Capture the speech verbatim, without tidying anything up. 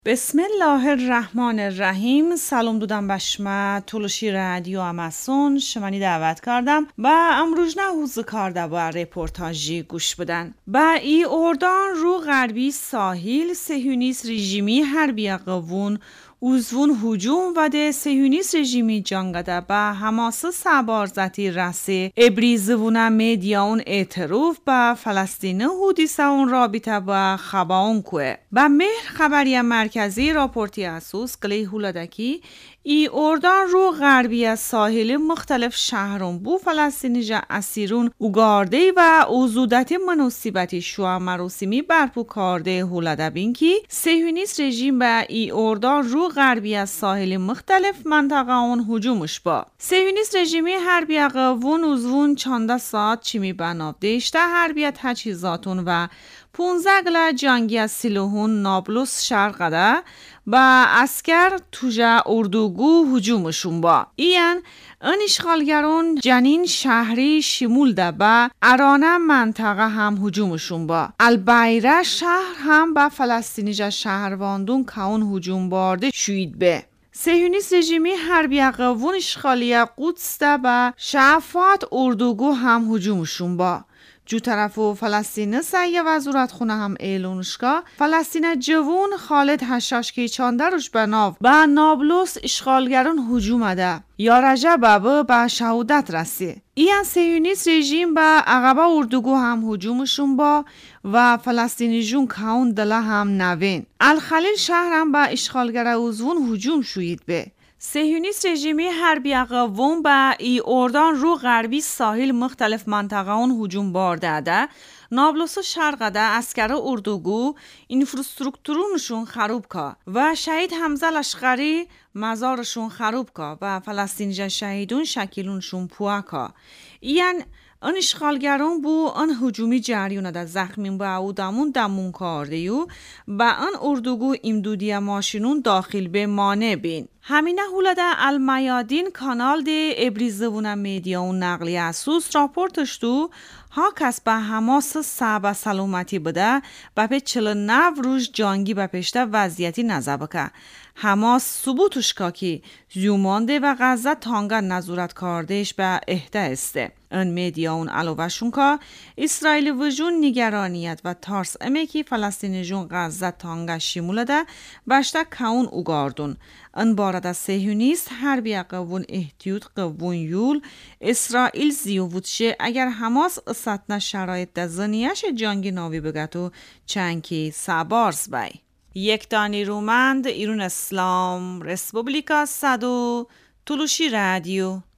بسم الله الرحمن الرحیم. سلام دودم بشمه تولوشی رادیو اماسون شمانی دعوت کردم و امروز نه حوز کارده با رپورتاجی گوش بدن. با ای اردان رو غربی ساحل سهیونیست رژیمی حربی قوون اوزون هجوم و ده سهیونیست رژیمی جانگده به حماس سبارزتی رسی ابریزوونه میدیاون اعتروف به فلسطین هودیسه اون رابطه به خباون کوه. به مهر خبری مرکزی راپورتی اسوس قلی هولدکی ای اردان رو غربی از ساحل مختلف شهرون بو فلسطینی جا اسیرون اوگارده و اوزودت منوسیبتی شوا مروسیمی برپو کارده هولده بین کی سهیونیست رژیم به ای اردان رو غربی از ساحل مختلف منطقه اون هجومش با سهیونیست رژیمی حربی قوون اوزون چانده ساعت چیمی بناب دیشته حربی تجهیزاتون و پونزه گله جنگی از سیلوهون نابلس شرقده با اسکر توجه اردوگو هجومشون با این ان اشغالگران جنین شهری شمول ده با ارانه منطقه هم هجومشون با البیره شهر هم با فلسطینی جا شهرواندون که اون هجوم بارده شوید به سهیونیست رژیمی حربی قوون اشغالی قدس ده با شعفات اردوگو هم هجومشون با جو طرفو فلسطین سعی وزارت خونه هم اعلانشگاه فلسطین جوون خالد حشاش که چانده روش بناو با نابلس اشغالگران هجوم ده یا رجب بابا با شهودت رسی این سهیونیست رژیم با عقبه اردوگو هم هجومشون با و فلسطینی جون کون دله هم نوین الخلیل شهر هم با اشغالگر اوزون هجوم شوید به سهیونیست رژیمی حربی قوون با ای اردان رو غربی ساحل مختلف منطقه اون هجوم بارده ده نابلس و شرقه ده اسکر اردوگو اینفراستراکتورونشون خراب که و شهید حمزه لشکری مزارشون خراب که و فلسطینی شهیدون شکلونشون پوه که این ان اشغالگران بو ان هجومی جریونه ده زخمین با او دمون دمون کارده یو با ان اردوگو امدودی ماشینون داخل به مانع بین همینه هولده المیادین کانال ده ابریزوونه میدیاون نقلی اسوس راپورتش تو ها کس به حماس سعب سلامتی بده و به چل نو روش جانگی به پشته وضعیتی نزبه که حماس ثبوتش که که زیومانده و غزه تانگه نظورت کاردهش به اهده استه ان میدیاون علاوهشون که اسرائیل وجون نگرانیت و تارس امکی فلسطینی جون غزه تانگه شیموله ده بشته کون اوگاردون ان بارد سهیونیست حربی قوون احتیوط قوون یول اسرائیل زیووتشه اگر حماس استنا شرایط ده زنیش جنگی ناوی بگتو چنکی سابارز بای یک دانی رومند ایرون اسلام رسپوبلیکا صدو تولوشی رادیو